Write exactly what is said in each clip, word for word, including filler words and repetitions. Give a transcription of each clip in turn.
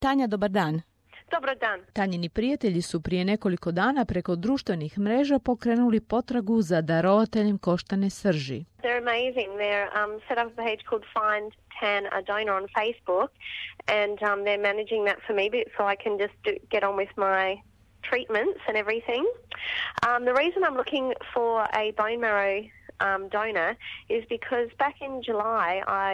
Tanja, dobar dan. Dobar dan. Tanjini prijatelji su prije nekoliko dana preko društvenih mreža pokrenuli potragu za darovateljem koštane srži. They're amazing. They're um, set up a page called Find Tan a Donor on Facebook, and um, they're managing that for me so I can just do, get on with my treatments and everything. Um, the reason I'm looking for a bone marrow um, donor is because back in July I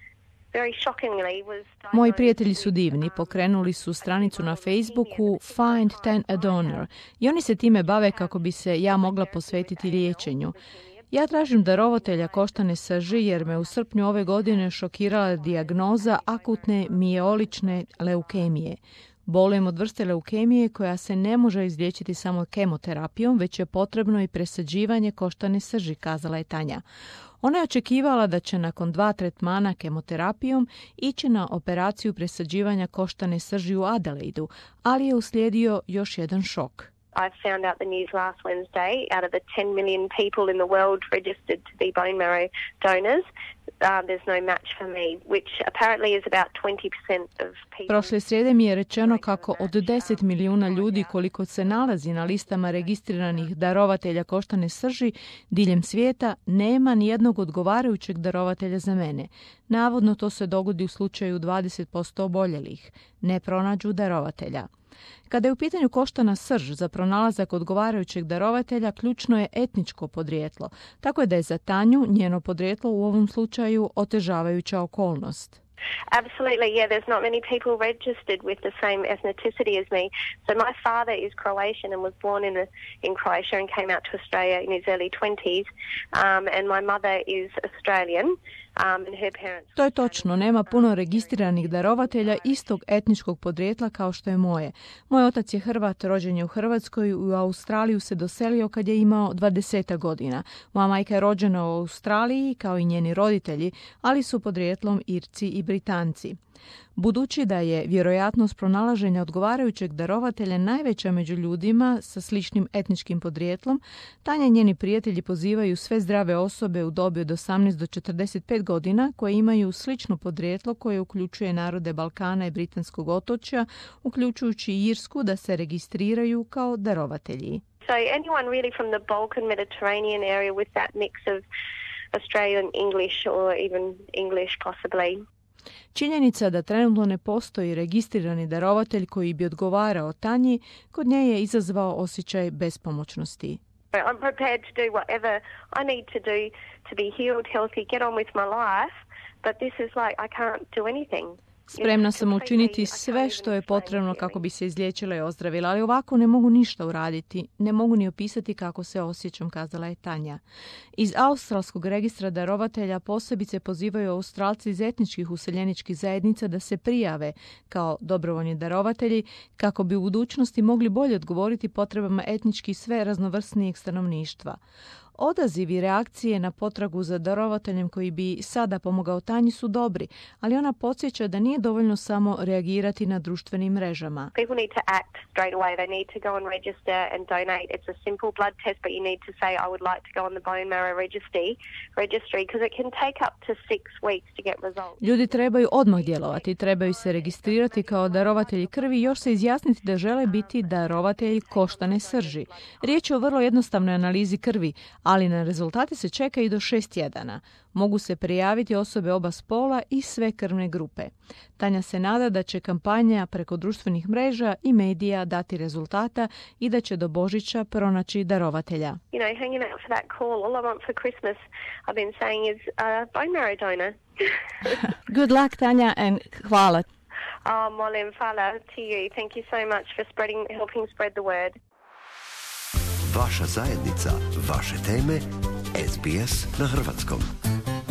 Moji prijatelji su divni, pokrenuli su stranicu na Facebooku Find Tan a Donor i oni se time bave kako bi se ja mogla posvetiti liječenju. Ja tražim darovatelja koštane srži jer me u srpnju ove godine šokirala dijagnoza akutne mijeolične leukemije. Bolujem od vrste leukemije koja se ne može izliječiti samo kemoterapijom, već je potrebno i presađivanje koštane srži, kazala je Tanja. Ona je očekivala da će nakon dva tretmana kemoterapijom ići na operaciju presađivanja koštane srži u Adelaidu, ali je uslijedio još jedan šok. I found out the news last Wednesday. Out of the ten million people in the world registered to be bone marrow donors, uh, there's no match for me, which apparently is about twenty percent of people. Prošle srijede mi je rečeno kako od deset milijuna ljudi koliko se nalazi na listama registriranih darovatelja koštane srži diljem svijeta, nema ni jednog odgovarajućeg darovatelja za mene. Navodno to se dogodi u slučaju dvadeset posto oboljelih. Ne pronađu darovatelja. Kada je u pitanju koštana srž, za pronalazak odgovarajućeg darovatelja ključno je etničko podrijetlo, tako je da je za Tanju njeno podrijetlo u ovom slučaju otežavajuća okolnost. Absolutely, yeah, there's not many people registered with the same ethnicity as me. So my father is Croatian and was born in, a, in Croatia and came out to Australia in his early twenties, um, and my mother is Australian. Um, and her parents... To je točno, nema puno registriranih darovatelja istog etničkog podrijetla kao što je moje. Moj otac je Hrvat, rođen je u Hrvatskoj, u Australiju se doselio kad je imao dvadeset godina. Moja majka je rođena u Australiji kao i njeni roditelji, ali su podrijetlom Irci i Britanci. Budući da je vjerojatnost pronalaženja odgovarajućeg darovatelja najveća među ljudima sa sličnim etničkim podrijetlom, Tanja i njeni prijatelji pozivaju sve zdrave osobe u dobi od osamnaest do četrdeset pet godina koje imaju slično podrijetlo koje uključuje narode Balkana i Britanskog otočja, uključujući i Irsku, da se registriraju kao darovatelji. So anyone really from the Balkan Mediterranean area with that mix of Australian English or even English possibly. Činjenica da trenutno ne postoji registrirani darovatelj koji bi odgovarao Tanji, kod nje je izazvao osjećaj bespomoćnosti. I'm prepared to do whatever I need to do to be healed, healthy, get on with my life, but this is like I can't do anything. Spremna sam učiniti sve što je potrebno kako bi se izliječila i ozdravila, ali ovako ne mogu ništa uraditi. Ne mogu ni opisati kako se osjećam, kazala je Tanja. Iz australskog registra darovatelja posebice pozivaju Australci iz etničkih useljeničkih zajednica da se prijave kao dobrovoljni darovatelji kako bi u budućnosti mogli bolje odgovoriti potrebama etnički sve raznovrsnijeg stanovništva. Odaziv i reakcije na potragu za darovateljem koji bi sada pomogao Tanji su dobri, ali ona podsjeća da nije dovoljno samo reagirati na društvenim mrežama. People need to act straight away. They need to go and register and donate. It's a simple blood test, but you need to say I would like to go on the bone marrow registry, registry because it can take up to six weeks to get results. Ljudi trebaju odmah djelovati, trebaju se registrirati kao darovatelji krvi i još se izjasniti da žele biti darovatelji koštane srži. Riječ je o vrlo jednostavnoj analizi krvi, ali na rezultate se čeka i do šest tjedana. Mogu se prijaviti osobe oba spola i sve krvne grupe. Tanja se nada da će kampanja preko društvenih mreža i medija dati rezultata i da će do Božića pronaći darovatelja. You know, hanging out for that call. All I want for Christmas, I've been saying, is a bone marrow donor. Good luck, Tanja, and hvala. Oh, molim, hvala to you. Thank you so much for spreading, helping spread the word. Vaša zajednica, vaše teme, S B S na hrvatskom.